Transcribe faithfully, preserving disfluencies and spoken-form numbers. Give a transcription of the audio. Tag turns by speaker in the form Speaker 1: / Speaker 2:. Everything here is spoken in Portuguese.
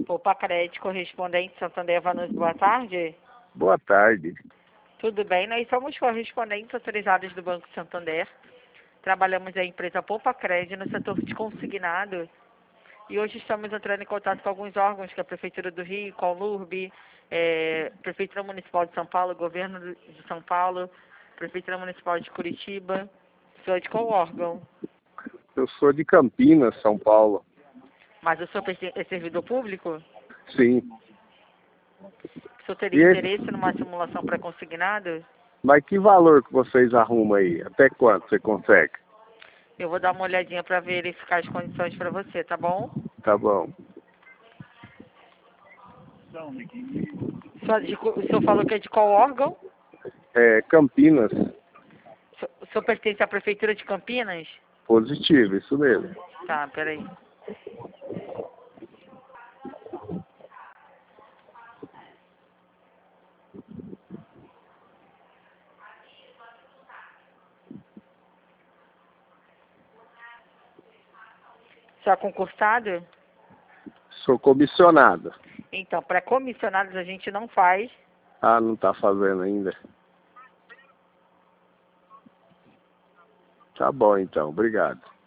Speaker 1: Poupa Crédito, correspondente Santander Vanucci, boa tarde.
Speaker 2: Boa tarde.
Speaker 1: Tudo bem, nós somos correspondentes autorizados do Banco Santander. Trabalhamos a empresa Poupa Crédito no setor de consignado. E hoje estamos entrando em contato com alguns órgãos, que é a Prefeitura do Rio, com a Conlurb, é, Prefeitura Municipal de São Paulo, Governo de São Paulo, Prefeitura Municipal de Curitiba. O senhor é de qual órgão?
Speaker 2: Eu sou de Campinas, São Paulo.
Speaker 1: Mas o senhor é servidor público?
Speaker 2: Sim.
Speaker 1: O senhor teria
Speaker 2: E
Speaker 1: interesse
Speaker 2: esse...
Speaker 1: numa simulação pré-consignado?
Speaker 2: Mas que valor que vocês arrumam aí? Até quanto você consegue?
Speaker 1: Eu vou dar uma olhadinha para verificar as condições para você, tá bom?
Speaker 2: Tá bom.
Speaker 1: O senhor, de- o senhor falou que é de qual órgão?
Speaker 2: É, Campinas.
Speaker 1: O senhor, o senhor pertence à Prefeitura de Campinas?
Speaker 2: Positivo, isso mesmo.
Speaker 1: Tá, peraí. O senhor é concursado?
Speaker 2: Sou comissionado.
Speaker 1: Então, para comissionados a gente não faz.
Speaker 2: Ah, não tá fazendo ainda. Tá bom então, obrigado.